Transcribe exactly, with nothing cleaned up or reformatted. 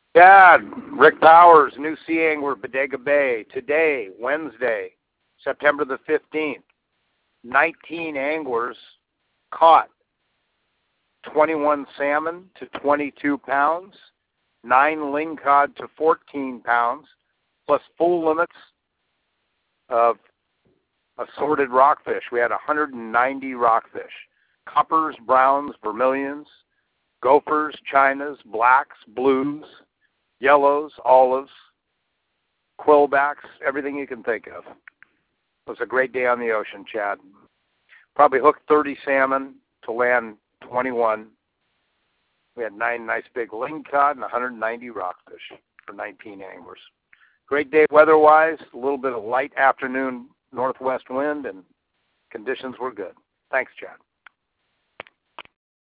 Dad, Rick Powers, New Sea Angler, Bodega Bay. Today, Wednesday, September the fifteenth, nineteen anglers caught twenty-one salmon to twenty-two pounds, nine lingcod to fourteen pounds, plus full limits of assorted rockfish. We had one hundred ninety rockfish, coppers, browns, vermilions, gophers, chinas, blacks, blues, yellows, olives, quillbacks, everything you can think of. It was a great day on the ocean, Chad. Probably hooked thirty salmon to land twenty-one. We had nine nice big lingcod and one hundred ninety rockfish for nineteen anglers. Great day weather-wise, a little bit of light afternoon northwest wind, and conditions were good. Thanks, Chad.